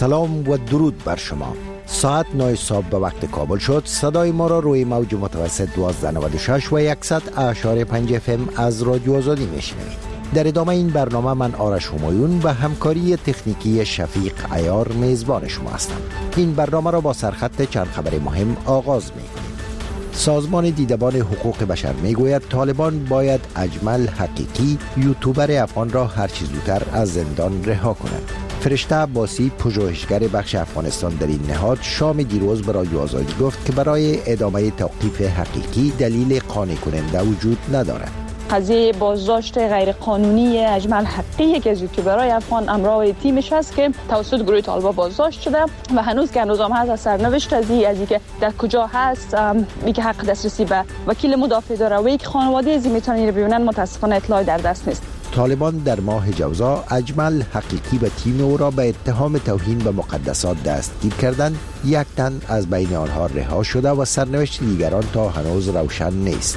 سلام و درود بر شما. ساعت 9 صبح به وقت کابل شد. صدای ما را روی موج متوسط 1296 و 100.5 FM از رادیو آزادی میشنوید. در ادامه این برنامه من آرش همایون و همکاری تکنیکی شفیق عیار میزبان شما هستم. این برنامه را با سرخط چند خبر مهم آغاز می‌کنیم. سازمان دیدبان حقوق بشر میگوید طالبان باید اجمل حقیقی یوتیوبر افغان را هر چه زودتر از زندان رها کند. فرشته عباسی پژوهشگر بخش افغانستان در این نهاد شام دیروز به رادیو آزادی گفت که برای ادامه توقیف حقیقی دلیل قانع کننده وجود ندارد. قضیه بازداشت غیرقانونی اجمل حقی که از یوتیوبرای افغان همراه تیمش هست که توسط گروه طالبان بازداشت شده و هنوز که هنوز هم هست از سرنوشت از اینکه در کجا هست، میگه حق دسترسی به وکیل مدافع داره و یک خانواده ازی میتونن اینو ببینن. متاسفانه اطلاعی در دست نیست. طالبان در ماه جوزا اجمل حقیقی و تیم او را به اتهام توهین به مقدسات دستگیر کردند. یک تن از بین آنها رها شده و سرنوشت دیگران تا هنوز روشن نیست.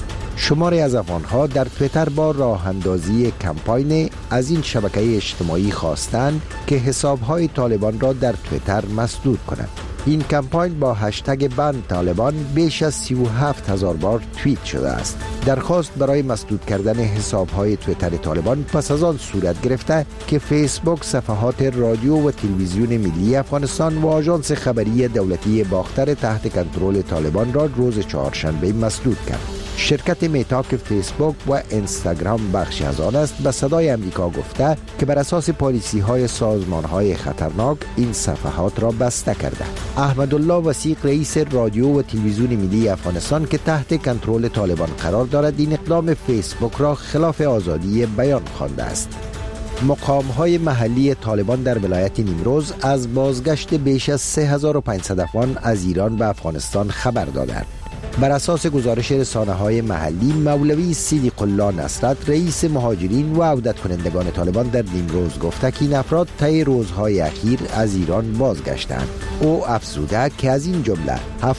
شماری از افغان‌ها در تویتر با راه اندازی کمپاین از این شبکه اجتماعی خواستند که حساب‌های طالبان را در تویتر مسدود کنند. این کمپاین با هشتگ بند طالبان بیش از 37,000 بار توییت شده است. درخواست برای مسدود کردن حساب‌های تویتر طالبان پس از آن صورت گرفته که فیسبوک صفحات رادیو و تلویزیون ملی افغانستان و آژانس خبری دولتی باختر تحت کنترل طالبان را روز چهارشنبه مسدود کرد. شرکت میتا که فیسبوک و اینستاگرام بخشی از آن است به صدای امریکا گفته که بر اساس پالیسی سازمان‌های خطرناک این صفحات را بسته کرده. احمدالله وثیق رئیس رادیو و تلویزیون ملی افغانستان که تحت کنترل طالبان قرار دارد این اقدام فیسبوک را خلاف آزادی بیان خوانده است. مقام‌های محلی طالبان در ولایت نیمروز از بازگشت بیش از 3500 افغان از ایران به افغانستان خبر دادند. بر اساس گزارش رسانه‌های محلی، مولوی صدیق الله نصرت رئیس مهاجرین و عودت کنندگان طالبان در نیمروز گفته که این افراد طی روزهای اخیر از ایران بازگشتند. او افزوده که از این جمله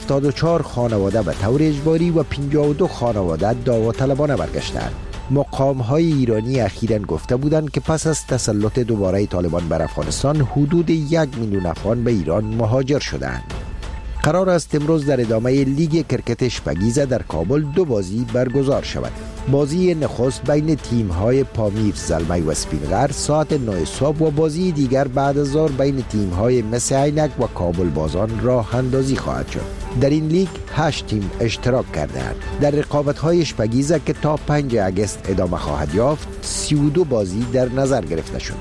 74 خانواده به طور اجباری و 52 خانواده دعوطلبانه برگشتند. مقام‌های ایرانی اخیراً گفته بودند که پس از تسلط دوباره طالبان بر افغانستان حدود 1 میلیون افغان به ایران مهاجر شدند. قرار است امروز در ادامه لیگ کرکت اشپگیزه در کابل 2 بازی برگزار شود. بازی نخست بین تیم‌های پامیر زلمی و سپینغر ساعت 9 صبح و بازی دیگر بعد از ظهر بین تیم‌های مس عینک و کابل بازان راه اندازی خواهد شد. در این لیگ 8 تیم اشتراک کرده‌اند. در رقابت‌های اشپگیزه که تا 5 اگست ادامه خواهد یافت 32 بازی در نظر گرفته شده.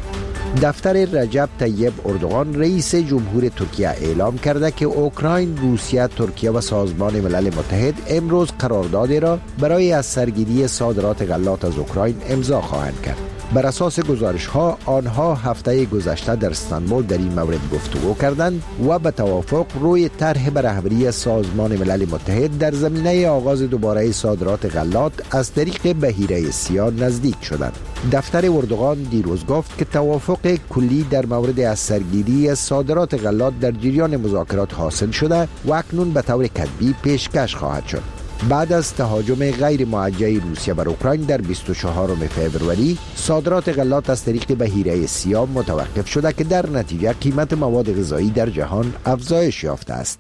دفتر رجب طیب اردوغان رئیس جمهور ترکیه اعلام کرده که اوکراین، روسیه، ترکیه و سازمان ملل متحد امروز قراردادی را برای از سرگیری صادرات غلات از اوکراین امضا خواهند کرد. بر اساس گزارش‌ها آنها هفته گذشته در استانبول در این مورد گفتگو کردند و به توافق روی طرح به رهبری سازمان ملل متحد در زمینه آغاز دوباره صادرات غلات از طریق بحیره سیاه نزدیک شدند. دفتر اردوغان دیروز گفت که توافق کلی در مورد از سرگیری صادرات غلات در جریان مذاکرات حاصل شده و اکنون به طور کتبی پیشکش خواهد شد. بعد از تهاجم غیر موجه روسیه بر اوکراین در 24 فوریه صادرات غلات از طریق بحیره سیاه متوقف شده که در نتیجه قیمت مواد غذایی در جهان افزایش یافته است.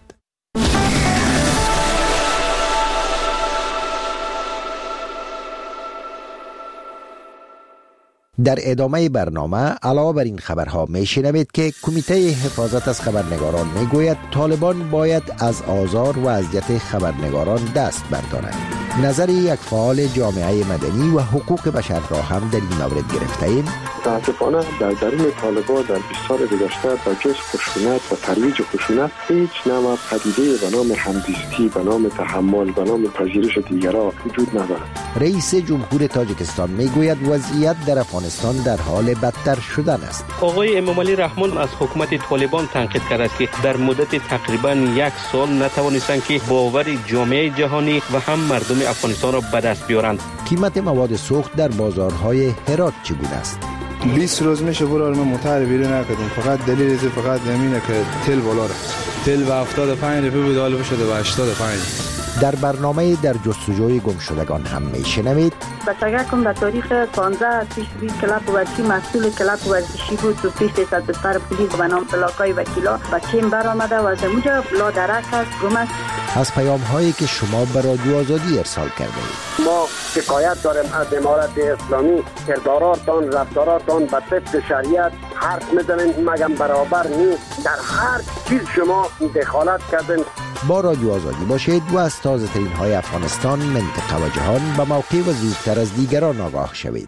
در ادامه برنامه علاوه بر این خبرها میشنوید که کمیته حفاظت از خبرنگاران میگوید طالبان باید از آزار و اذیت خبرنگاران دست بردارند. نظر یک فعال جامعه مدنی و حقوق بشر را هم در این مورد گرفته ایم. متاسفانه در درون طالبان در 20 سال گذشته با جز خشونت و ترویج خشونت هیچ نوع پدیده به نام همدیستی، به نام تحمل، به نام پذیرش دیگران وجود ندارد. رئیس جمهور تاجیکستان میگوید وضعیت در افغانستان در حال بدتر شدن است. آقای امامعلی رحمان از حکومت طالبان تنقید کرده است که در مدت تقریبا 1 سال نتوانستند که باور جامعه جهانی و هم مردم افغانستان را به دست بیارند. قیمت مواد سوخت در بازارهای هرات چگونه است؟ 20 روز میشه برای ما متحر بیرون نکردیم، فقط دلیل فقط همینه که تل بالا رفت. تل به 75 روپیه بود، حالا شده به 85. در برنامه در جستجوی گمشدگان هم میشنوید بچگکم به تاریخ 15 پیش کلاب ورزشی مسئول کلاب ورزشی بود تو پیش دستار پلیس به نام بلاکای وکیلا و تیم برآمده و از اونجا لا درک است گم است. از پیام هایی که شما به رادیو آزادی ارسال کرده اید. ما شکایت داریم از امارت اسلامی، کرداراتان رفتاراتان به طبق شریعت حرف میزنین مگم برابر نیست. در هر چیز شما دخالت کردین. با رادیو آزادی باشید و از تازه ترین های افغانستان، منطقه و جهان به موقع و زودتر از دیگران آگاه شوید.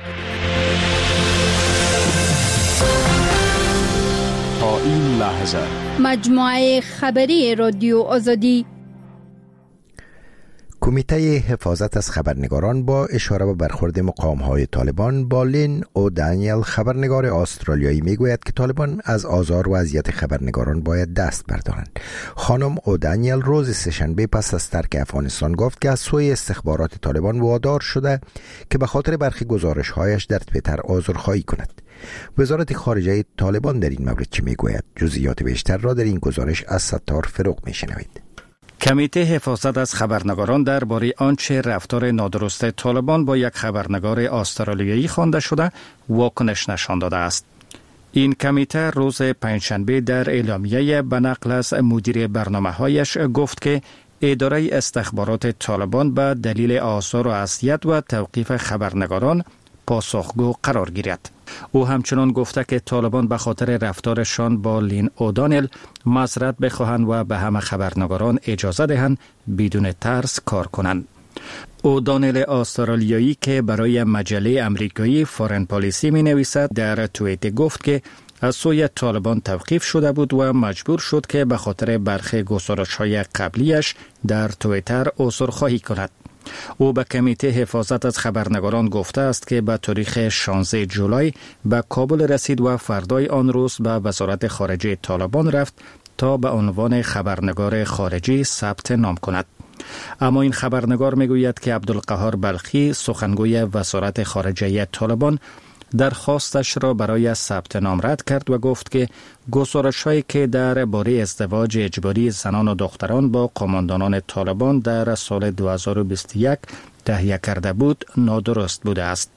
تا این لحظه مجموعه خبری رادیو آزادی. کمیته حفاظت از خبرنگاران با اشاره به برخورد مقام‌های طالبان با لین او دانیل، خبرنگار استرالیایی، میگوید که طالبان از آزار و اذیت خبرنگاران باید دست بردارند. خانم او دانیل روز سه‌شنبه پس از ترک افغانستان گفت که از سوی استخبارات طالبان وادار شده که به خاطر برخی گزارش‌هایش در توییتر عذرخواهی کند. وزارت خارجه طالبان در این مورد چه میگوید؟ جزئیات بیشتر را در این گزارش از ستار فروغ میشنوید. کمیته حفاظت از خبرنگاران درباره آنچه رفتار نادرست طالبان با یک خبرنگار استرالیایی خوانده شده واکنش نشان داده است. این کمیته روز پنجشنبه در اعلامیه به نقل از مدیر برنامه‌هایش گفت که اداره استخبارات طالبان به دلیل آثار و اذیت و توقیف خبرنگاران پاسخگو قرار گیرد. او همچنان گفته که طالبان به خاطر رفتارشان با لین اودانل معذرت بخواهند و به همه خبرنگاران اجازه دهند بدون ترس کار کنند. اودانل استرالیایی که برای مجله امریکایی فارن پالیسی می نویسد در توییت گفت که از سوی طالبان توقیف شده بود و مجبور شد که به خاطر برخی گزارش‌های قبلیش در توییتر عذرخواهی کند. او به کمیته حفاظت از خبرنگاران گفته است که به تاریخ 16 جولای به کابل رسید و فردای آن روز به وزارت خارجه طالبان رفت تا به عنوان خبرنگار خارجی ثبت نام کند. اما این خبرنگار میگوید که عبدالقهار بلخی، سخنگوی وزارت خارجه طالبان، درخواستش را برای ثبت نام رد کرد و گفت که گزارش‌هایی که درباره ازدواج اجباری زنان و دختران با قماندانان طالبان در سال 2021 تهیه کرده بود نادرست بوده است.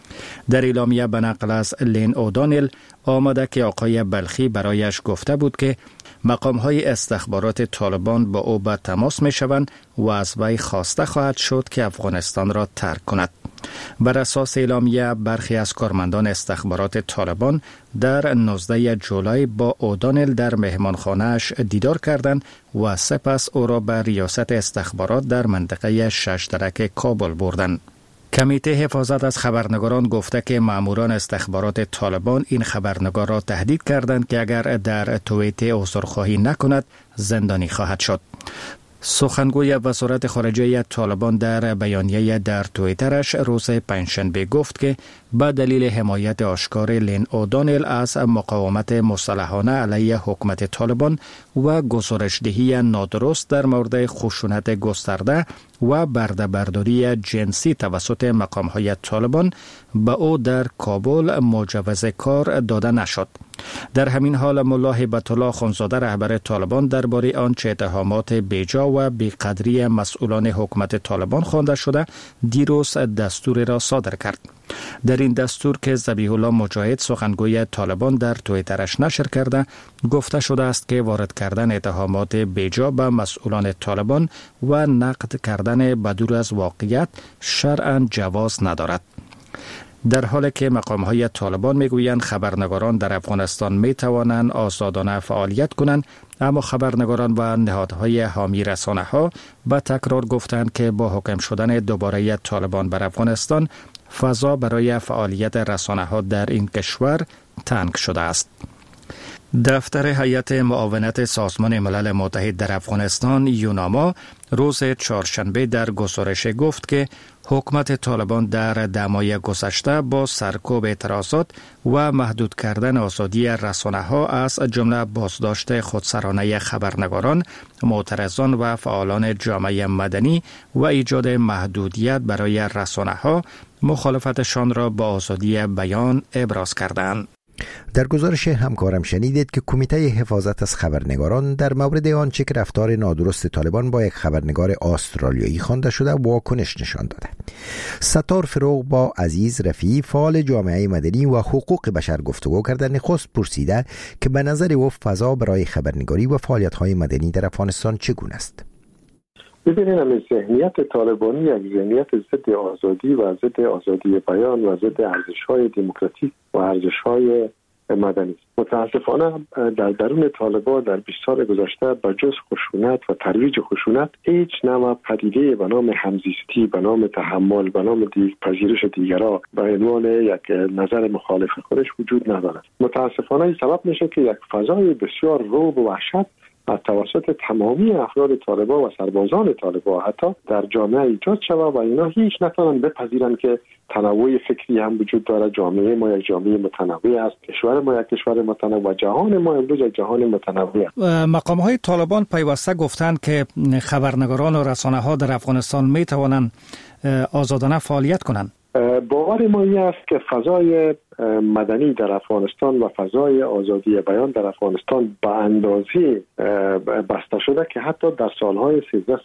در اعلامیه به نقل از لین اودانل آمده که آقای بلخی برایش گفته بود که مقام‌های استخبارات طالبان با او به تماس می‌شوند و از وی خواسته خواهد شد که افغانستان را ترک کند. بر اساس اعلامیه برخی از کارمندان استخبارات طالبان در 19 جولای با اودانل در مهمانخانه‌اش دیدار کردند و سپس او را به ریاست استخبارات در منطقه ششترک کابل بردند. کمیته حفاظت از خبرنگاران گفته که ماموران استخبارات طالبان این خبرنگار را تهدید کردند که اگر در توییت عذرخواهی نکند زندانی خواهد شد. سخنگوی وزارت خارجه طالبان در بیانیه در توییترش روز پنجشنبه گفت که به دلیل حمایت آشکار لین اودانل از مقاومت مسلحانه علیه حکومت طالبان و گزارش‌دهی نادرست در مورد خشونت گسترده و برده‌برداری جنسی توسط مقام‌های طالبان به او در کابل مجوز کار داده نشد. در همین حال ملا هیبت الله خانزاده رهبر طالبان درباره آنچه اتهامات بیجا و بیقدری مسئولان حکومت طالبان خوانده شده دیروز دستور را صادر کرد. در این دستور که ذبیح الله مجاهد سخنگوی طالبان در توییترش نشر کرده گفته شده است که وارد کردن اتهامات بیجا به مسئولان طالبان و نقد کردن بدور از واقعیت شرعاً جواز ندارد. در حالی که مقام‌های طالبان میگویند خبرنگاران در افغانستان میتوانند آزادانه فعالیت کنند، اما خبرنگاران و نهادهای حامی رسانه‌ها به تکرار گفتند که با حاکم شدن دوباره طالبان بر افغانستان فضا برای فعالیت رسانه‌ها در این کشور تنگ شده است. دفتر هیئت معاونت سازمان ملل متحد در افغانستان یوناما روز چهارشنبه در گزارش گفت که حکومت طالبان در دمای گذشته با سرکوب اعتراضات و محدود کردن آزادی رسانه‌ها از جمله بازداشت خودسرانه خبرنگاران، معترضان و فعالان جامعه مدنی و ایجاد محدودیت برای رسانه‌ها مخالفتشان را با آزادی بیان ابراز کردند. در گزارش همکارم شنیدید که کمیته حفاظت از خبرنگاران در مورد آنچه که رفتار نادرست طالبان با یک خبرنگار استرالیایی خوانده شده واکنش نشان داده. ستار فروغ با عزیز رفیعی فعال جامعه مدنی و حقوق بشر گفتگو کرده. نخست پرسیده که به نظر او فضا برای خبرنگاری و فعالیت‌های مدنی در افغانستان چگونه است؟ ببینید همین ذهنیت طالبانی یک ذهنیت ضد آزادی و ضد آزادی بیان و ضد ارزش‌های دموکراتیک و ارزش‌های مدنی. متاسفانه در درون طالبان در 20 سال گذشته به جز خشونت و ترویج خشونت هیچ نوع پدیده به نام همزیستی، به نام تحمل، به نام پذیرش دیگران به عنوان یک نظر مخالف خودش وجود ندارد. متاسفانه این سبب میشه که یک فضای بسیار رعب و وحشت از توسط تمامی افراد طالبان و سربازان طالبان حتی در جامعه ایجاد شود و اینا هیچ نتوانند بپذیرند که تنوع فکری هم وجود داره. جامعه ما یک جامعه متنوع است، کشور ما یک کشور متنوع و جهان ما امروز یک جهان متنوع است. مقام‌های طالبان پیوسته گفتند که خبرنگاران و رسانه‌ها در افغانستان می توانند آزادانه فعالیت کنند. باور ما این است که فضای مدنی در افغانستان و فضای آزادی بیان در افغانستان به اندازه بسته شده که حتی در سالهای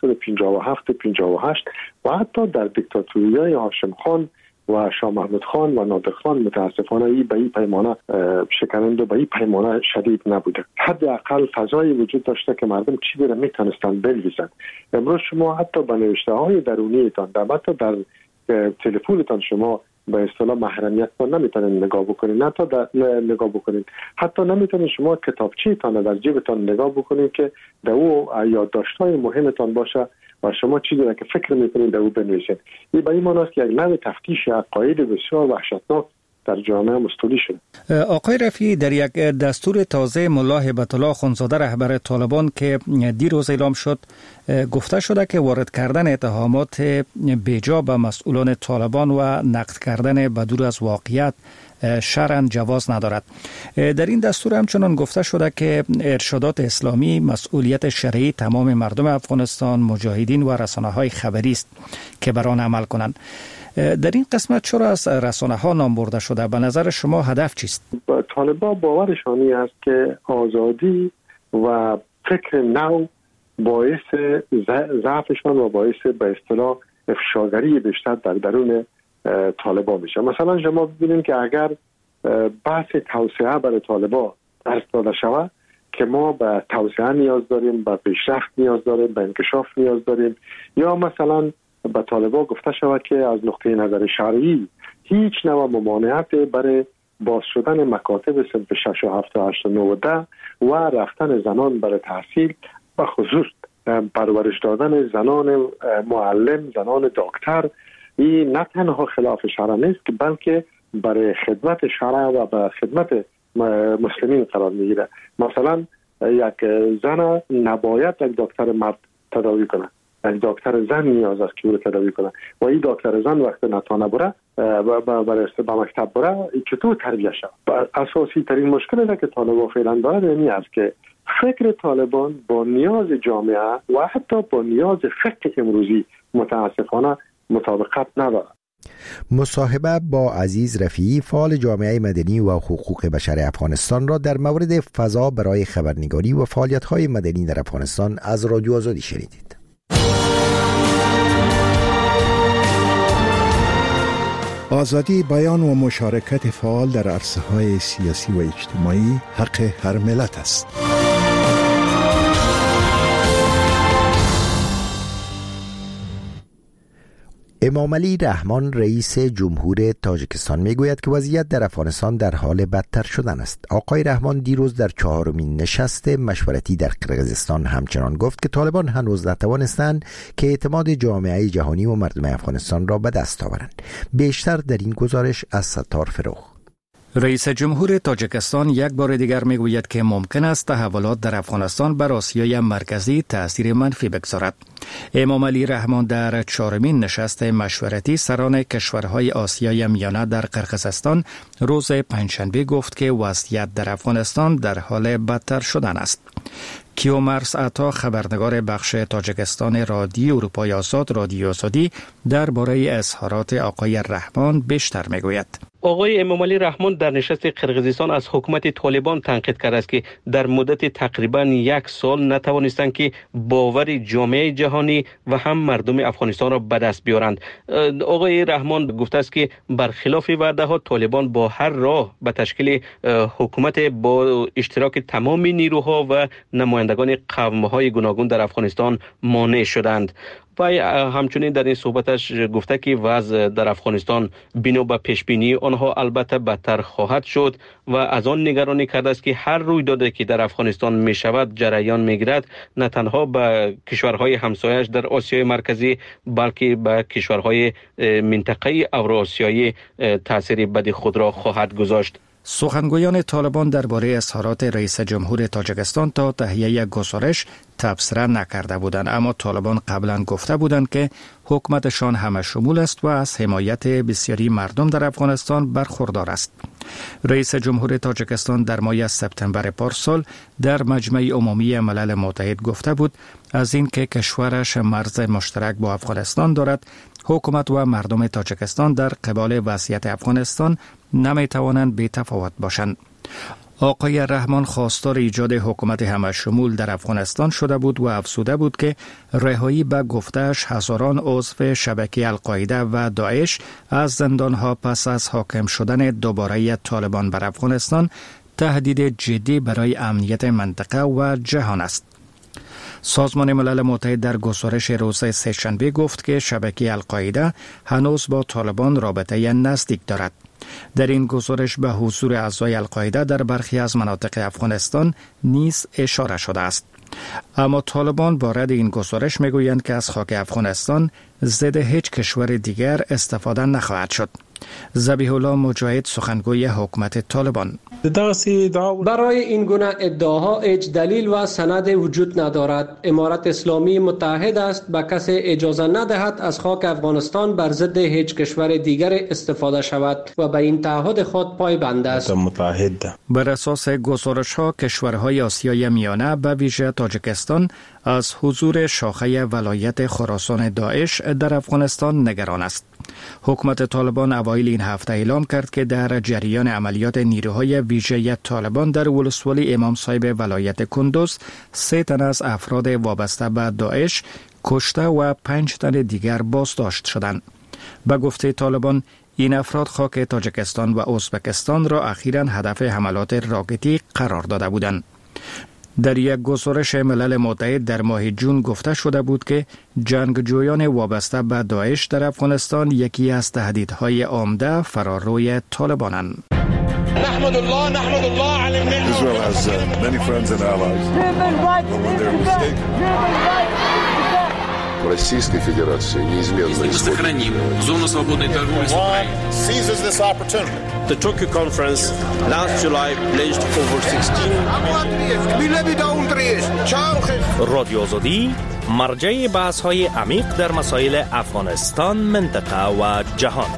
1357 58 و حتی در دیکتاتوری‌های هاشم خان و شاه محمود خان و نادر خان متاسفانه به این پیمانه شکننده و به این پیمانه شدید نبوده. حداقل فضایی وجود داشته که مردم چیزی را میتونستند بنویسند. امروز شما حتی به نوشته‌های درونیتان حتی در تلفنتان شما به اصطلاح محرمیت رو نمیتونید نگاه بکنید، نه تا نگاه بکنید، حتی نمیتونید شما کتابچه‌تان در جیبتان نگاه بکنید که در او یادداشت‌های مهمتان باشه و شما چیزی را که فکر میکنید در او بنویسید. این به این معنی است که یک نوع تفتیش عقاید بسیار وحشتناک در جامعه مستولی شده. آقای رفیعی، در یک دستور تازه ملا هیبت الله اخوندزاده رهبر طالبان که دیروز اعلام شد گفته شده که وارد کردن اتهامات بیجا به مسئولان طالبان و نقد کردن بدور از واقعیت شرعاً جواز ندارد. در این دستور همچنان گفته شده که ارشادات اسلامی مسئولیت شرعی تمام مردم افغانستان، مجاهدین و رسانه‌های خبری است که بر آن عمل کنند. در این قسمت چرا از رسانه‌ها نام برده شده؟ به نظر شما هدف چیست؟ طالبان باورشانی است که آزادی و فکر نو باعث ضعفشان و باعث به اصطلاح افشاگری بیشتر در درون طالبان میشه. مثلا شما ببینید که اگر بحث توسعه برای طالبان درس داده شود که ما به توسعه نیاز داریم، به پیشرفت نیاز داریم، به انکشاف نیاز داریم، یا مثلا به طالبان گفته شود که از نقطه نظر شرعی هیچ نوع ممانعت برای باز شدن مکاتب صنف 6 و 7 و 8 و 9 و 10 و رفتن زنان برای تحصیل و خصوص پرورش دادن زنان معلم، زنان دکتر، این نه تنها خلاف شرع نیست که بلکه برای خدمت شرع و به خدمت مسلمین قرار میگیره. مثلا یک زن نباید یک دکتر مرد تداوی کنه، یک دکتر زن نیاز است که او رو تداوی کنه و این دکتر زن وقت نتانه بره به مکتب بره چطور تربیه شد. اساسی ترین مشکلی که طالبان فعلا داره این است که فکر طالبان با نیاز جامعه و حتی با نیاز فقه امروزی متاسفانه مطابقت نداره. مصاحبه با عزیز رفیعی فعال جامعه مدنی و حقوق بشر افغانستان را در مورد فضا برای خبرنگاری و فعالیت‌های مدنی در افغانستان از رادیو آزادی شنیدید. آزادی بیان و مشارکت فعال در عرصه‌های سیاسی و اجتماعی حق هر ملت است. امامعلی رحمان رئیس جمهور تاجیکستان میگوید که وضعیت در افغانستان در حال بدتر شدن است. آقای رحمان دیروز در 4مین نشست مشورتی در قرقیزستان همچنان گفت که طالبان هنوز نتوانستند که اعتماد جامعه جهانی و مردم افغانستان را به دست آورند. بیشتر در این گزارش از ستار فروغ. رئیس جمهور تاجیکستان یک بار دیگر میگوید که ممکن است تحولات در افغانستان بر آسیای مرکزی تأثیر منفی بگذارد. امامعلی رحمان در 4مین نشست مشورتی سران کشورهای آسیای میانه در قرقیزستان روز پنجشنبه گفت که وضعیت در افغانستان در حال بدتر شدن است. کیومرس عطا خبرنگار بخش تاجیکستان رادیو اروپای آزاد رادیو آزادی درباره اظهارات آقای رحمان بیشتر میگوید. آقای امامعلی رحمان در نشست قرقیزستان از حکومت طالبان تنقید کرده است که در مدت تقریبا 1 سال نتوانستند که باور جامعه جهانی و هم مردم افغانستان را به دست بیارند. آقای رحمان گفته است که برخلاف وعده ها طالبان با هر راه به تشکیل حکومت با اشتراک تمام نیروها و نمایندگان قوم‌های گوناگون در افغانستان مانع شدند. و همچنین در این صحبتش گفته که وضع در افغانستان بنا به پیشبینی آنها البته بدتر خواهد شد و از آن نگرانی کرده است که هر رویدادی که در افغانستان می شود جریان می گیرد نه تنها به کشورهای همسایش در آسیای مرکزی بلکه به کشورهای منطقه اوراسیایی تاثیر بدی خود را خواهد گذاشت. سخنگویان طالبان درباره اظهارات رئیس جمهور تاجیکستان تا تهیه گزارش تبصره نکرده بودند، اما طالبان قبلا گفته بودند که حکومتشان همه شمول است و از حمایت بسیاری مردم در افغانستان برخوردار است. رئیس جمهور تاجیکستان در ماه سپتامبر پارسال در مجمع عمومی ملل متحد گفته بود از اینکه کشورش مرز مشترک با افغانستان دارد، حکومت و مردم تاجیکستان در قبال وضعیت افغانستان نمی توانند بی تفاوت باشند. آقای رحمان خواستار ایجاد حکومت همه شمول در افغانستان شده بود و افزوده بود که رهایی به گفته‌اش هزاران عضو شبکه القاعده و داعش از زندانها پس از حاکم شدن دوباره طالبان بر افغانستان تهدید جدی برای امنیت منطقه و جهان است. سازمان ملل متحد در گزارش روز سه‌شنبه گفت که شبکه القاعده هنوز با طالبان رابطه نزدیک دارد. در این گزارش به حضور اعضای القاعده در برخی از مناطق افغانستان نیز اشاره شده است. اما طالبان وارد این گزارش میگویند که از خاک افغانستان ضد هیچ کشور دیگر استفاده نخواهد شد. ذبیح الله مجاهد سخنگوی حکومت طالبان: برای این گونه ادعاها هیچ دلیل و سند وجود ندارد. امارت اسلامی متحد است به کسی اجازه ندهد از خاک افغانستان بر ضد هیچ کشور دیگر استفاده شود و به این تعهد خود پایبند است. بر اساس گزارش ها کشورهای آسیای میانه به ویژه تاجیکستان از حضور شاخه ولایت خراسان داعش در افغانستان نگران است. حکومت طالبان اوایل این هفته اعلام کرد که در جریان عملیات نیروهای ویژه طالبان در ولسوالی امام صاحب ولایت کندوز 3 تن از افراد وابسته به داعش کشته و 5 تن دیگر بازداشت شدند. به گفته طالبان این افراد خاک تاجیکستان و ازبکستان را اخیراً هدف حملات راکتی قرار داده بودند. در یک گزارش ملل متحد در ماه جون گفته شده بود که جنگجویان وابسته به داعش در افغانستان یکی از تهدیدهای عمده فراروی طالبانند. نحمد الله علی النعمة. Israel has many friends and allies. В Российской Федерации неизменно сохраним зону свободной торговли с Украиной. Seizes this opportunity. The Tokyo conference last July pledged over 16 رادیو آزادی مرجع بحث‌های عمیق در مسائل افغانستان، منطقه و جهان.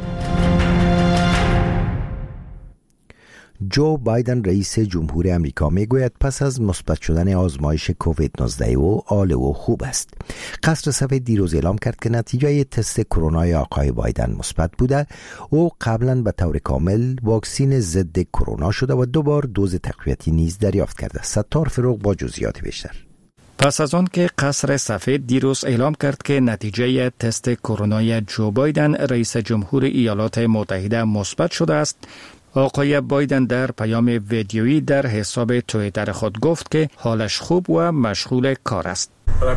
جو بایدن رئیس جمهور امریکا میگوید پس از مثبت شدن آزمایش کووید 19 او حال او خوب است. قصر سفید دیروز اعلام کرد که نتیجه تست کرونای آقای بایدن مثبت بوده. او قبلا به طور کامل واکسین ضد کرونا شده و 2 بار دوز تقویتی نیز دریافت کرده. ستار فروغ با جزئیات بیشتر. پس از آن که قصر سفید دیروز اعلام کرد که نتیجه تست کرونای جو بایدن رئیس جمهور ایالات متحده مثبت شده است، آقای بایدن در پیام ویدیویی در حساب توییتر خود گفت که حالش خوب و مشغول کار است.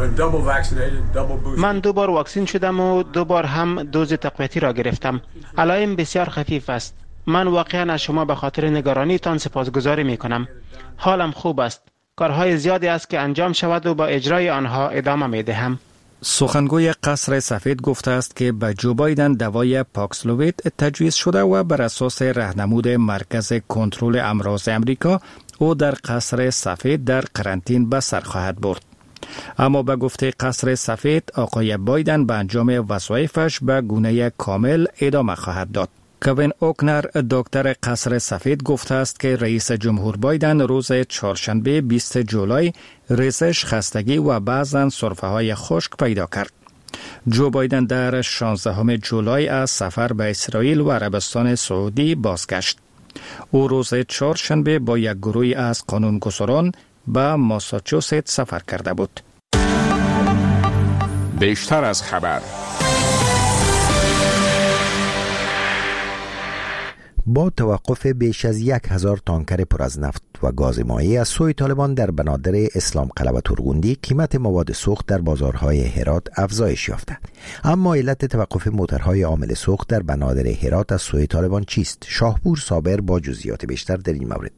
من 2 بار واکسین شدم و 2 بار هم دوز تقویتی را گرفتم. علائم بسیار خفیف است. من واقعا از شما به خاطر نگرانیتان سپاسگزاری می کنم. حالم خوب است. کارهای زیادی است که انجام شود و با اجرای آنها ادامه می دهم. سخنگوی قصر سفید گفته است که به جو بایدن دوای پاکسلووید تجویز شده و بر اساس راهنمود مرکز کنترل امراض امریکا او در قصر سفید در قرنطینه به سر خواهد برد. اما به گفته قصر سفید آقای بایدن به انجام وظایفش به گونه کامل ادامه خواهد داد. کوین اوکنر دکتر قصر سفید گفته است که رئیس جمهور بایدن روز چهارشنبه 20 جولای ریزش، خستگی و بعضاً سرفه‌های خشک پیدا کرد. جو بایدن در 16 جولای از سفر به اسرائیل و عربستان سعودی بازگشت. او روز چهارشنبه با یک گروهی از قانونگذاران به ماساچوست سفر کرده بود. بیشتر از خبر. با توقف بیش از 1000 تانکر پر از نفت و گاز مایع از سوی طالبان در بنادر اسلام قلعه و ترغوندی، قیمت مواد سوخت در بازارهای هرات افزایش یافته. اما علت توقف موترهای حامل سوخت در بنادر هرات از سوی طالبان چیست؟ شاهپور صابر با جزئیات بیشتر در این مورد.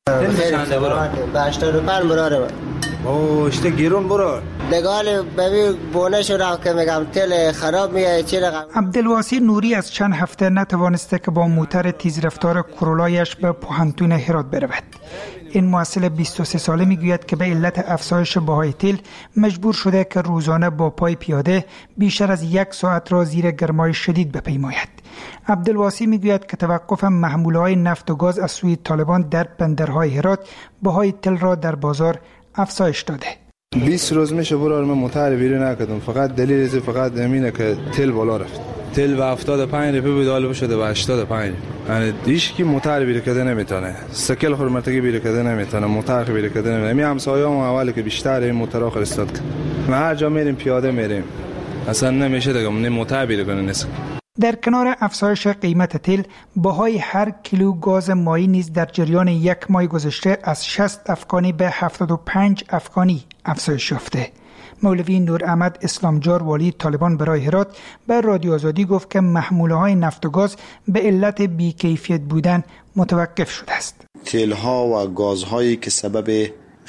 اشته گیرون برو دگال ببین بونش را که میگم تل خراب میاد چی رقم. عبدالواسی نوری از چند هفته نتوانسته که با موتر تیز رفتار کرولایش به پوهنتون هرات برود. این محصل 23 ساله میگوید که به علت افزایش بهای تل مجبور شده که روزانه با پای پیاده بیشتر از 1 ساعت را زیر گرمای شدید بپیماید. عبدالواسی میگوید که توقف محموله‌های نفت و گاز از سوی طالبان در بندرهای هرات بهای تل را در بازار افزایش داده. 20 روز میشه برای من موتر بیرون نکردم، فقط دلیلش فقط همینه که تل بالا رفت. تل به 75 روپیه بود، حالا شده به 85. یعنی هیچ کی موتر بیرون کرده نمیتونه، سکل خورمتگی بیرون کرده نمیتونه، موتر بیرون کرده نمیتونه. می همسایه‌ام اولی که بیشتر این موترها فرستاد که ما هر جا میریم پیاده میریم، اصلا نمیشه دیگه من موتر بیرون کنه نیست. در کنار افزایش قیمت تل، بهای هر کیلو گاز مایع نیز در جریان 1 ماه گذشته از 60 افغانی به 75 افغانی افزایش یافته. مولوی نور احمد اسلامجار والی طالبان برای هرات به رادیو آزادی گفت که محموله‌های نفت و گاز به علت بی‌کیفیت بودن متوقف شده است. تل‌ها و گازهایی که سبب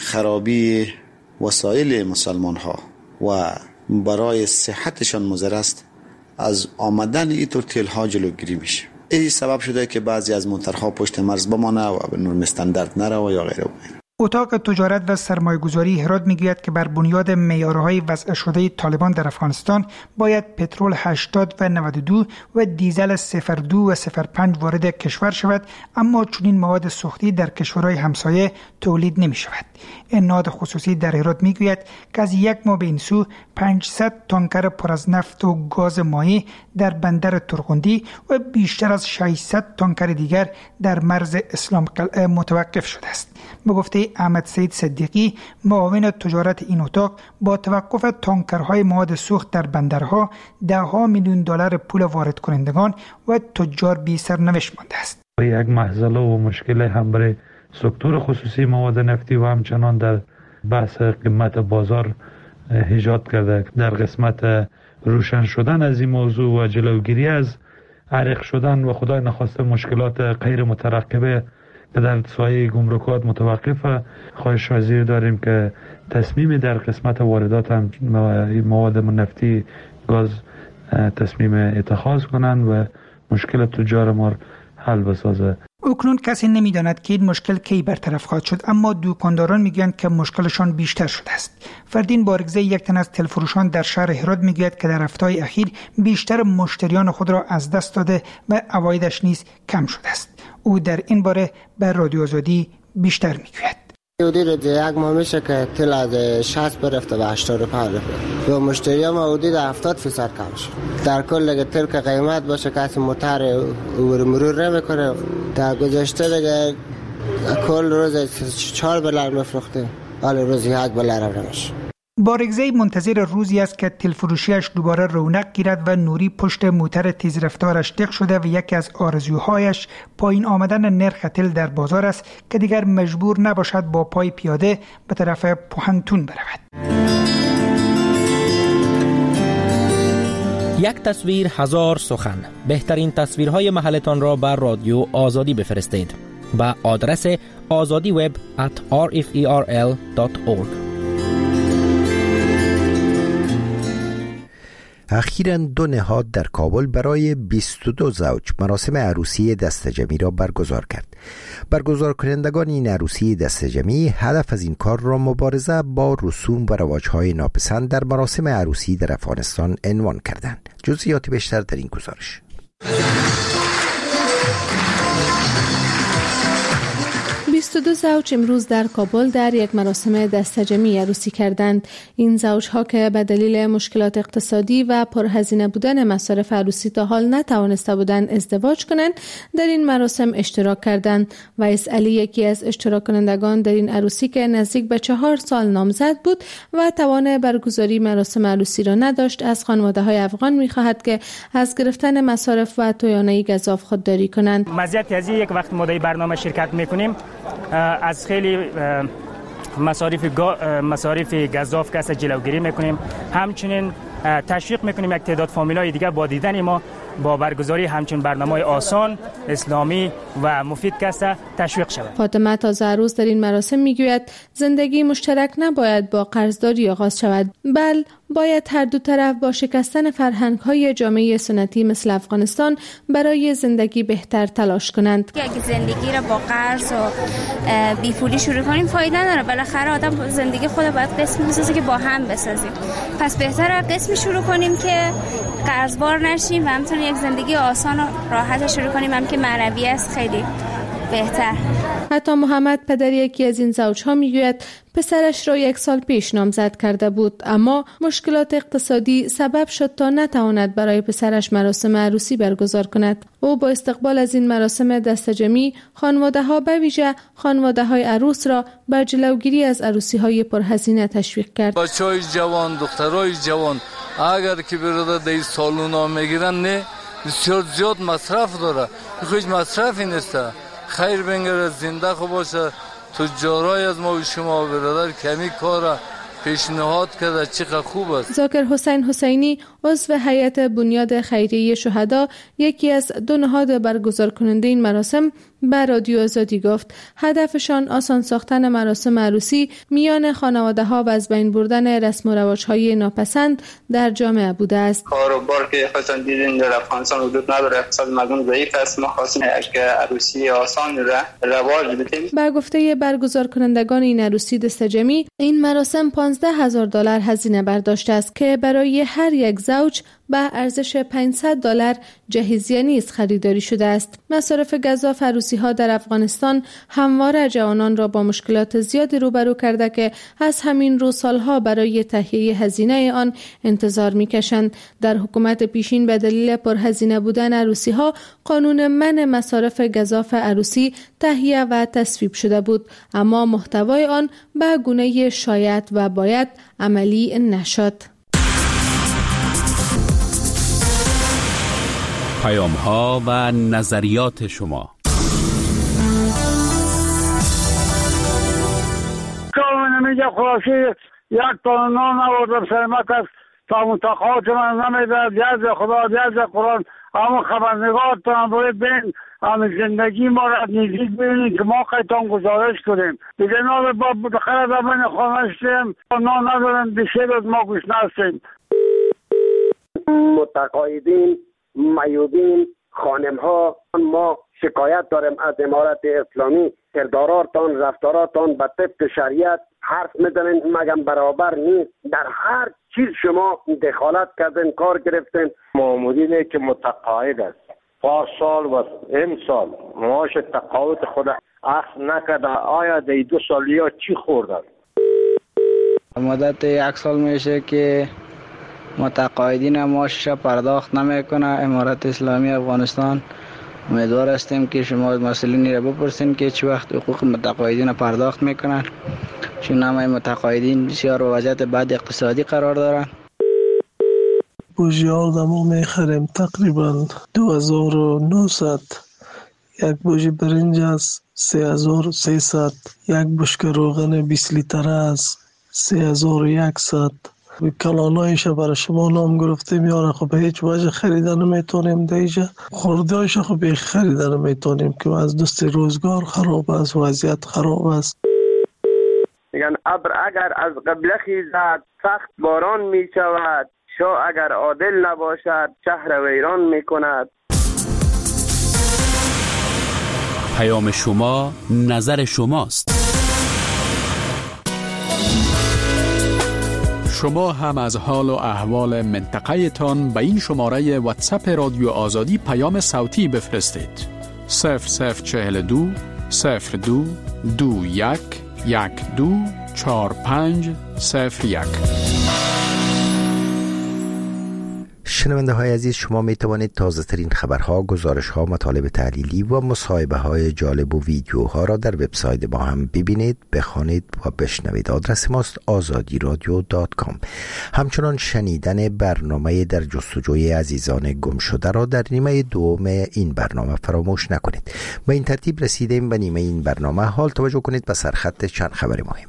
خرابی وسایل مسلمان‌ها و برای صحتشان مضر است، از آمدن اینطور تل‌ها جلوگیری میشه. این سبب شده که بعضی از موترها پشت مرز بمانه و به نرم استاندارد نره و یا غیره. اتاق تجارت و سرمایه‌گذاری هرات میگوید که بر بنیاد معیارهای وضع شده طالبان در افغانستان باید پترول 80 و 92 و دیزل 02 و 05 وارد کشور شود، اما چنین مواد سوختی در کشورهای همسایه تولید نمی شود. این نهاد خصوصی در هرات میگوید که از 1 ماه به این سو 500 تانکر پر از نفت و گاز مایع در بندر ترغوندی و بیشتر از 600 تانکر دیگر در مرز اسلام قلعه متوقف شده است. به گفته احمد سید صدیقی، معاون تجارت این اتاق، با توقف تانکرهای مواد سوخت در بندرها $10 میلیون پول وارد کنندگان و تجار بی سرنوشت مانده است. یک مهزله و مشکل هم برای سکتور خصوصی مواد نفتی و همچنان در بحث قیمت بازار ایجاد کرده. در قسمت روشن شدن از این موضوع و جلوگیری از عرق شدن و خدای نخواسته مشکلات غیر مترقبه که در سایه گمرکات متوقف، خواهش وزیر داریم که تصمیم در قسمت واردات هم مواد نفتی گاز تصمیم اتخاذ کنند و مشکل تجار ما حل بسازه. اکنون کسی نمیداند که این مشکل کی برطرف خواهد شد، اما دکانداران میگویند که مشکلشان بیشتر شده است. فردین بارگزه، یک تن از تلفروشان در شهر هرات، میگوید که در هفته‌های اخیر بیشتر مشتریان خود را از دست داده و عوایدش نیز کم شده است. او در این باره به رادیو آزادی بیشتر میگوید. حدود 1 ماه میشه که تل از 60 برفته به 85 رفته و مشتری ما حدود 70% کم شد. در کل دیگه تل که قیمت باشه کسی موتر مرور نمیکنه. در گذشته دیگه کل روز 4 $4 میفروخته، حالا روز 1 $1 نمیشه. بارگزه منتظر روزی است که تلفروشیش دوباره رونق گیرد و نوری پشت موتر تیز رفتارش دق شده و یکی از آرزوهایش پایین آمدن نرخ تل در بازار است که دیگر مجبور نباشد با پای پیاده به طرف پوهنتون برود. یک تصویر 1000 سخن. بهترین تصویرهای محلتان را بر رادیو آزادی بفرستید به آدرس azadiweb@rferl.org. اخیراً 2 نهاد در کابل برای 22 زوج مراسم عروسی دسته‌جمعی را برگزار کرد. برگزار کنندگان این عروسی دسته‌جمعی هدف از این کار را مبارزه با رسوم و رواج‌های ناپسند در مراسم عروسی در افغانستان عنوان کردند. جزئیات بیشتر در این 22 زوج امروز در کابل در یک مراسم دسته‌جمعی عروسی کردند. این زوجها که به دلیل مشکلات اقتصادی و پرهزینه بودن مصارف عروسی تا حال نتوانسته بودند ازدواج کنند، در این مراسم اشتراک کردند. ویس علی یکی از اشتراک کنندگان در این عروسی که نزدیک به 4 سال نامزد بود و توان برگزاری مراسم عروسی را نداشت، از خانواده‌های افغان می‌خواهد که از گرفتن مصارف و تویانه گزاف خودداری کنند. مزیت از یک وقت ما در برنامه شرکت می‌کنیم، از خیلی مصارف گزاف کس جلوگیری می‌کنیم. همچنین تشویق می‌کنیم یک تعداد فامیل‌های دیگر با دیدن ما با برگزاری همچون برنامه‌های آسان، اسلامی و مفید کسا تشویق شود. فاطمه تازه عروس در این مراسم میگوید زندگی مشترک نباید با قرضداری آغاز شود، بل باید هر دو طرف با شکستن فرهنگ‌های جامعه سنتی مثل افغانستان برای زندگی بهتر تلاش کنند. اگه زندگی را با قرض و بیپولی شروع کنیم فایده نداره. بالاخره آدم زندگی خود باید قسم بسازه که با هم بسازیم. پس بهتره قسمی شروع کنیم که قرضبار نشیم و همچنین یک زندگی آسان و راحت شروع کنیم، هم که معنوی است خیلی بهتر. حتی محمد پدر یکی از این زوجها میگوید پسرش را 1 سال پیش نامزد کرده بود، اما مشکلات اقتصادی سبب شد تا نتواند برای پسرش مراسم عروسی برگزار کند. او با استقبال از این مراسم دسته‌جمعی خانواده‌ها به ویژه خانواده‌های عروس را بر جلوگیری از عروسی‌های پرهزینه تشویق کرد. بچه‌های جوان، دخترای جوان اگر که برادر در این سالونا میگیرن، نه بسیار زیاد مصرف داره. هیچ مصرفی نیست. خیر بنگره، زنده خوب باشه. تجارای از ما و شما برادر کمی کار پیشنهاد کرده، چقدر خوب است. ذاکر حسین حسینی عضو هیئت بنیاد خیریه شهدا، یکی از 2 نهاد برگزار کننده این مراسم، به رادیو آزادی گفت هدفشان آسان ساختن مراسم عروسی میان خانواده‌ها و از بین بردن رسم و رواج‌های ناپسند در جامعه بوده است. کاروبار که خاصا دیدین در افغانستان وجود نداره، اقتصاد مردم ضعیف است. ما خواستیم که عروسی آسان رواج بدیم. به گفته برگزار کنندگان این عروسی دسته‌جمعی، این مراسم $15,000 هزینه برداشته است که برای هر یک زوج به ارزش $500 جهیزیه نیز خریداری شده است. مصارف گزاف عروسی‌ها در افغانستان همواره جوانان را با مشکلات زیادی روبرو کرده که از همین رو سالها برای تهیه هزینه آن انتظار می‌کشند. در حکومت پیشین به دلیل پرهزینه بودن عروسی‌ها قانون منع مصارف گزاف عروسی تهیه و تصویب شده بود، اما محتوای آن به گونه شاید و باید عملی نشد. پیام‌ها و نظریات شما. کاملا میگه خلاصی یک تا نان آوردم سرمک است تا متقاعد من نمیده، جز خدا جز قرآن. اما خبرنگارتان باید بین همه زندگی ما را نزدیک ببینید که ما قیتان گزارش کنیم. دیگه نام با بخیر در من خانه شدیم نان ندارم بشه ما گوش نستیم. متقاعدین، میودین، خانم‌ها، ما شکایت داریم از امارت اسلامی. کرداراتان، رفتاراتان به طبق شریعت حرف میزنین مگم برابر نیست. در هر چیز شما دخالت کردین، کار گرفتین. مامورینه که متقاعد است، پارسال و امسال معاش تقاعد خود اخذ نکرده. آیا در 2 سالیا چی خوردن؟ مدت 1 سال میشه که متقاعدین معاشش پرداخت نمیکنه امارت اسلامی افغانستان. امیدوار هستیم که شما مسئولین را بپرسین که چه وقت حقوق متقاعدین پرداخت میکنن، چون همه متقاعدین بسیار با وضعیت بد اقتصادی قرار دارن. بوجی آدمو میخریم تقریبا 2900. یک بوجی برنج است 3300. یک بشکه روغن 20 لیتر است 3100. کلانایش برای شما نام گرفتیم یاره. خب به هیچ وجه خریدن نمیتونیم دیجا، خوردهایش خب خریدن نمیتونیم که از دست روزگار خراب است، وضعیت خراب است. میگن ابر اگر از قبله خیزد سخت باران میشود، شاه اگر عادل نباشد شهر ویران میکند. پیام شما نظر شماست. شما هم از حال و احوال منطقه تان به این شماره واتساپ رادیو آزادی پیام صوتی بفرستید. 0042 02 21 12 45 01. شنونده های عزیز، شما می توانید تازه ترین خبرها، گزارش ها، مطالب تحلیلی و مصاحبه های جالب و ویدیوها را در وبسایت ما هم ببینید، بخوانید و بشنوید. آدرس ماست azadiradio.com. همچنان شنیدن برنامه در جستجوی عزیزان گم شده را در نیمه دوم این برنامه فراموش نکنید. به این ترتیب رسیدیم به نیمه این برنامه. حال توجه کنید به سرخط چند خبر مهم.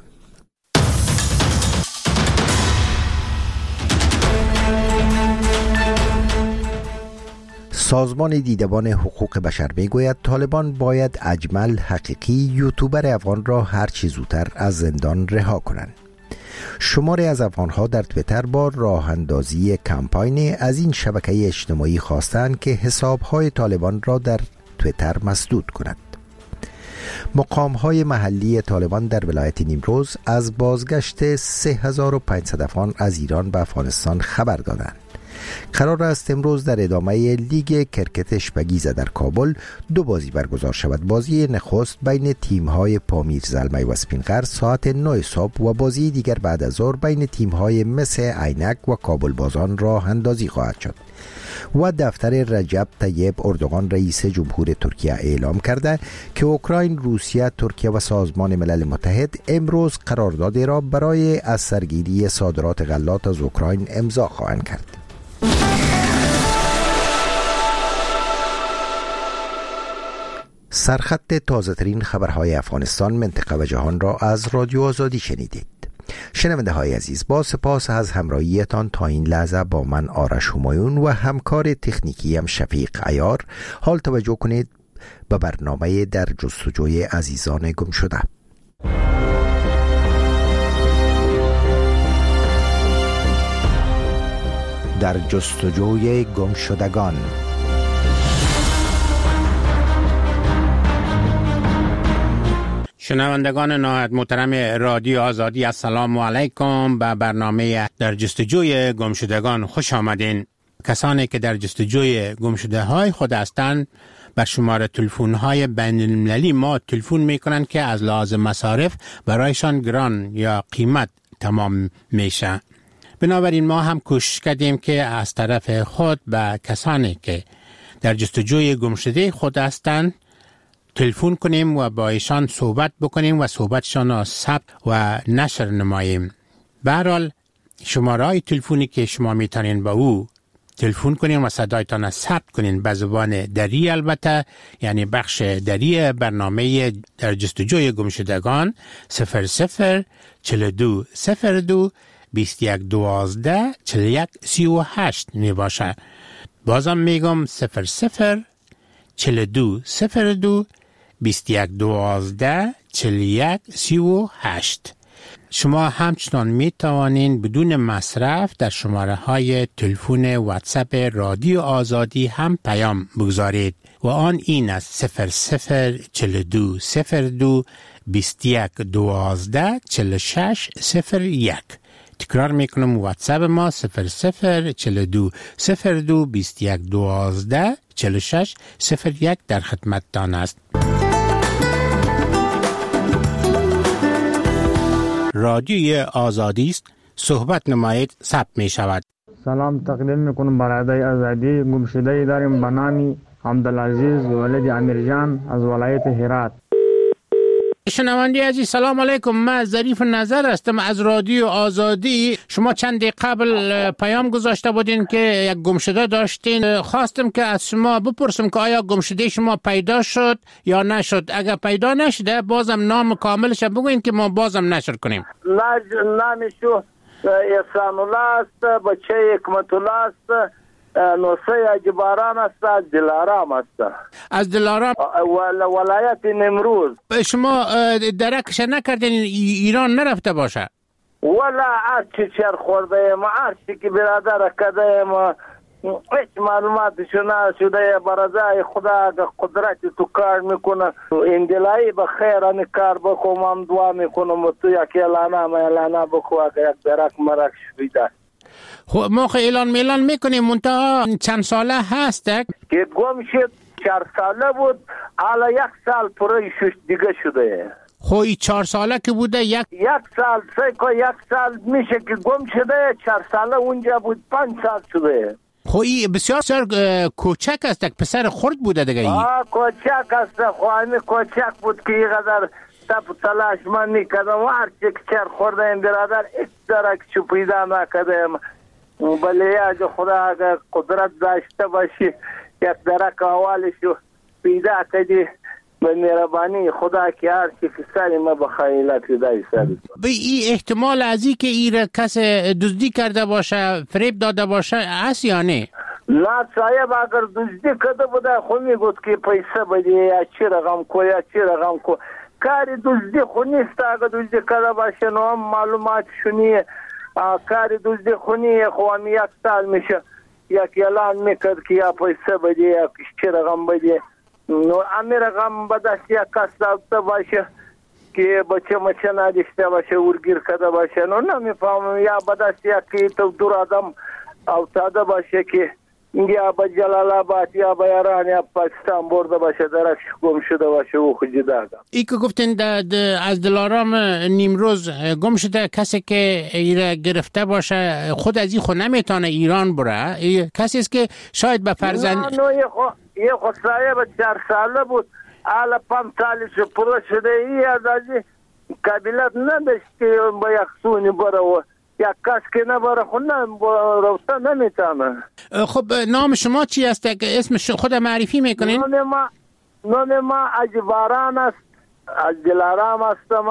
سازمان دیدبان حقوق بشر میگوید طالبان باید اجمل حقیقی، یوتیوبر افغان را هر چه زودتر از زندان رها کنند. شماری از افغانها در تویتر با راه اندازی کمپاین از این شبکه اجتماعی خواستند که حسابهای طالبان را در تویتر مسدود کنند. مقام‌های محلی طالبان در ولایت نیمروز از بازگشت 3500 افغان از ایران به افغانستان خبر دادند. قرار است امروز در ادامه لیگ کرکت شپگیزه در کابل 2 بازی برگزار شود. بازی نخست بین تیم‌های پامیر زلمی و سپینغر ساعت 9 صبح و بازی دیگر بعد از ظهر بین تیم‌های مس عینک و کابل بازان راه اندازی خواهد شد. و دفتر رجب طیب اردوغان رئیس جمهور ترکیه اعلام کرده که اوکراین، روسیه، ترکیه و سازمان ملل متحد امروز قراردادی را برای از سرگیری صادرات غلات از اوکراین امضا خواهند کرد. سرخط تازه ترین خبرهای افغانستان، منطقه و جهان را از رادیو آزادی شنیدید. شنونده های عزیز، با سپاس از همراهیتان تا این لحظه با من آرش همایون و همکار تکنیکیم شفیق عیار. حال توجه کنید به برنامه در جستجوی عزیزان گم شده. در جستجوی گم شدگان. شنوندگان نهایت محترم رادیو آزادی، السلام علیکم. به برنامه در جستجوی گمشدگان خوش آمدین. کسانی که در جستجوی گمشده های خود هستند بر شماره تلفن های بین المللی ما تلفن می کنند که از لحاظ مصارف برایشان گران یا قیمت تمام میشه. بنابراین ما هم کوشش کردیم که از طرف خود به کسانی که در جستجوی گمشده خود هستند تلفن کنیم و با ایشان صحبت بکنیم و صحبتشان را ثبت و نشر نماییم. به هر حال شماره های تلفنی که شما میتونین با او تلفن کنین و صدایتان را ثبت کنین به زبان دری، البته یعنی بخش دری برنامه در جستجوی گمشدگان 00 42 02 21 12 41 38 می باشه. بازم میگم 00 42 02 21 12 41 38. شما همچنان می توانین بدون مصرف در شماره های تلفن واتساپ رادیو آزادی هم پیام بگذارید و آن این است 00 42 02 21 12 46 01. تکرار میکنم، واتساپ ما 00 42 02 21 12 46 01 در خدمتتان است. رادیوی آزادی است، صحبت نمایید، ثبت می شود. سلام تقدیم میکنم برادر آزادی. گمشده داریم به نام عبدالعزیز ولد امیرجان از ولایت هرات. شنونده عزیز سلام علیکم، من ظریف نظر هستم از رادیو آزادی. شما چند قبل پیام گذاشته بودین که یک گمشده داشتین. خواستم که از شما بپرسم که آیا گمشده شما پیدا شد یا نشد. اگر پیدا نشده بازم نام کاملش بگوین که ما بازم نشر کنیم. نامشو احسان الله است، بچه حکمت الله است، نوسه اجباران است، از دلارام است. از دلارام ولایت نیمروز. شما درکش نکردین ایران نرفته باشه؟ ولا هرچی چر خورده ما، هرچی که برادر کده ما، هیچ معلوماتشو نشده. برازای خدا قدرت تو کار میکنه، این دلایی بخیر این کار بکنم، هم دعا میکنم تو یک اعلانه بکو اگر یک درک مرک شویده. خب ما اعلان میکنیم منتها چند ساله هست که گم شد 4 ساله بود، حالا 1 سال پره دیگه شده. خوی 4 ساله که بوده یک سال سه 1 سال میشه که گم شده، 4 ساله اونجا بود، 5 سال شده. خوی بسیار کوچک است، یک پسر خرد بوده دیگه. کوچک است، خواهی کوچک بود که اینقدر تپ تلاش من میکردم، هرچی که چر خورده این برادر ایک درک چو پیدا نکردم. بله یاد خدا اگر قدرت داشته باشی یک درک اولشو پیدا کردی، به مهربانی خدا که هر چی فساری ما بخیلت دایی سری. به این احتمال از این که این کس دزدی کرده باشه، فریب داده باشه هست یا نه؟ نه صاحب، اگر دزدی کرده بوده خو میگود که پیسه بدی یا چی رقم کو کاری دزدی خو نیست. اگر دزدی کرده باشه نو هم معلومات شونیه، کاری دزدی خو نیه. خو هم 1 سال میشه یک اعلان میکرد که یا پیسه بدی یا چی رقم بدی. نو امی رقم بدست یک کس داشته باشه که بچه مچه نداشته باشه، ورگیر کرده باشه، نو نمیفهمم. یا بدست یک تو دور آدم افتاده باشه که یا با جلال آباد یا با ایران یا پاکستان برده باشه، درش گم شده باشه او خود داده. ای که گفتین از دلارام نیمروز گم شده، کسی که ایره گرفته باشه خود از این خود نمیتونه ایران بره، کسی است که شاید به فرزند یه خود صاحب 4 ساله بود، حالا 5 سالش پره شده. ای از قبیلت نداشت که با یک سونی بره و یک کس که نبره خود رفته نمیتونه. خب نام شما چی است؟ اسم خود معرفی میکنین؟ نام ما اجباران است، از دلارام هستم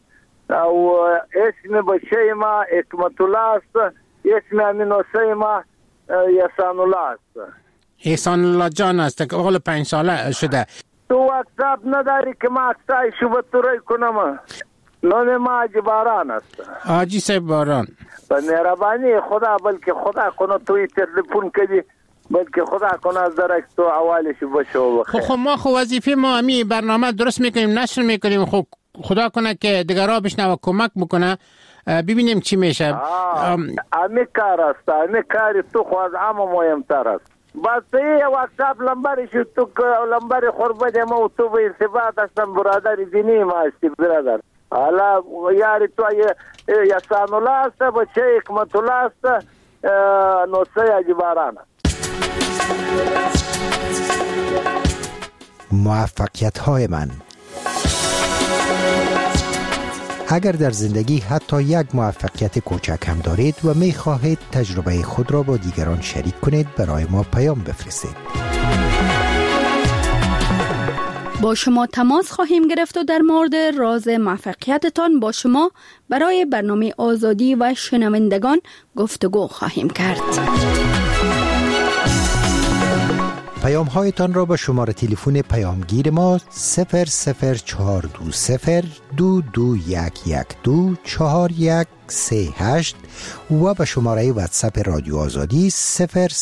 و اسم بچه ما حکمت الله است، اسم امینوسه ما احسان الله است. احسان الله جان است که اقل 5 ساله شده. تو واتساپ نداری که ما اکتای شبه توری کنم؟ نام ما اجباران است. آجی صاحب باران. به مهربانی خدا، بلکه خدا کنه توی تلفن کردی، بلکه خدا کنه از درک تو اولش باشه و بخیر. خب ما وظیفه ما امی برنامه درست میکنیم، نشر میکنیم. خب خدا کنه که دیگرها بشنوه کمک بکنه، ببینیم چی میشه. امی کار است، امی کاری تو خواهد اما مهمتر است. بس یه واتساپ لمبرش تو لمبر خوربت ما و تو به ارتباط هستم، برادر دینی ما هستی برادر. حالا یاری تو احسان الله است، بچه حکمت الله است، نوسه اجباران. موفقیت های من. اگر در زندگی حتی یک موفقیت کوچک هم دارید و می خواهید تجربه خود را با دیگران شریک کنید، برای ما پیام بفرستید. با شما تماس خواهیم گرفت و در مورد راز موفقیتتان با شما برای برنامه آزادی و شنوندگان گفتگو خواهیم کرد. پیام هایتان را با شماره تلفن پیامگیر ما 0042722112413 و به شماره واتساپ رادیو آزادی 0